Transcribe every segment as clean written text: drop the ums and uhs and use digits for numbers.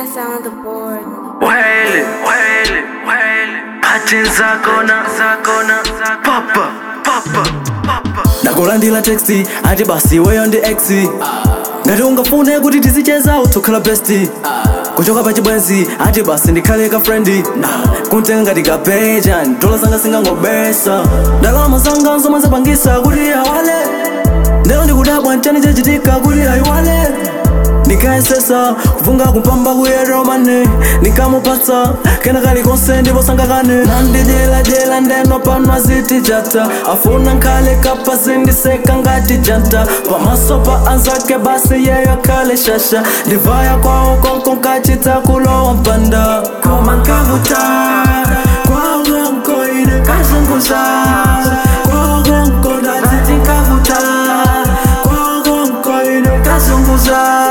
Yes, on the board. Whale, Pachinza kona, papa. Nakulandila texti, ati basi we on the X. Ngati ungafune kuti tizicheza utokhala besti. Kuchoka pachibwenzi, ati basi ndikhale ka friendi. Kuntenga ngati kapeja, ndola zanga singangobesa. Ndalama zanga zomwe zapangisa kuti awale. Lero ndikudabwa nchani chachitika kuti ayiwale. Ndikayesesa, kufunga kupamba kuyero mane. Nikamupatsa, kena kali konse ndipo sangakane. Nandijela ndeno pano aziti jata. Afuna nkhale kapa zindiseka ngati janta. Pamaso pa anzake basi yeyo kale shasha. Ndivaya kwao konko nkachita kulowa mpanda. Koma nkavuta, kwao gonko ine kazunguza. Kwao gonko ndati nkavuta, kwao gonko ine kazunguza.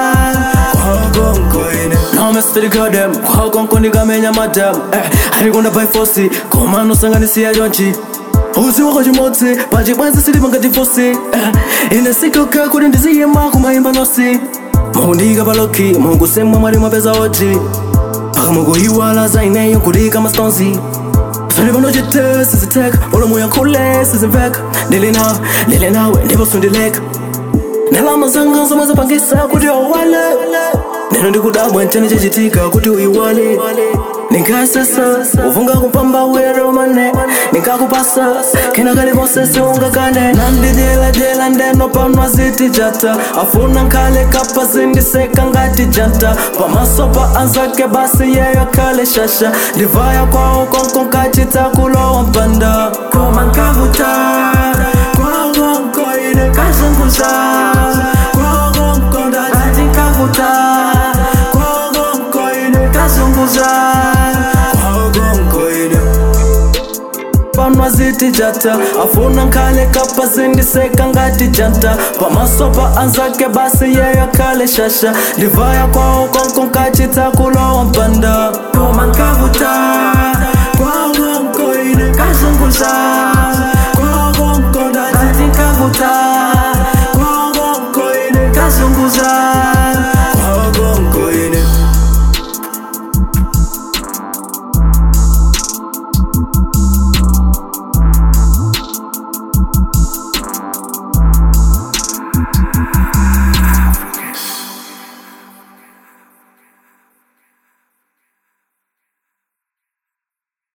Now me steady got them, kwa gonko ndikamenya madam. Arikonda by force, koma nosanganisia jonchi. Uzi wako chimotsi, pachibwenzi silipa ngati fosi. Ine sikoka kuti ndiziyema kumayimba nosi. Mundika paloki, mungu semwa mwali mwapeza oji. Paka mungu iwala za ineyo kulika mastonzi. Soni pano chite, siziteka, olo muya kule, siziveka. Nili nawe, ndipo sundileka. Nelama zanga zomwe zapangisa kuti awale. Neno ndikudabwa nchani chachitika kuti uyiwale. Nikasesa, ufunga kupamba uwero mane. Nikakupasa, kena kali konse siungakane. Nandijela ndeno pano aziti jata. Afuna nkhale kapa zindiseka ngati janta. Pamaso pa anzake basi yeyo kale shasha. Ndivaya kwao konko nkachita kulowa mpanda. Koma nkavuta, kwao gonko ine kazunguza. Kwao gonko ndati nkavuta, kwao gonko ine kazunguza. Kwao gonko ine pano aziti jata. Afuna nkhale kapa zindiseka ngati janta. Pamaso pa anzake basi yeyo kale shasha. Ndivaya kwao konko nkachita kulowa mpanda. Koma nkavuta, kwao gonko ine kazunguza.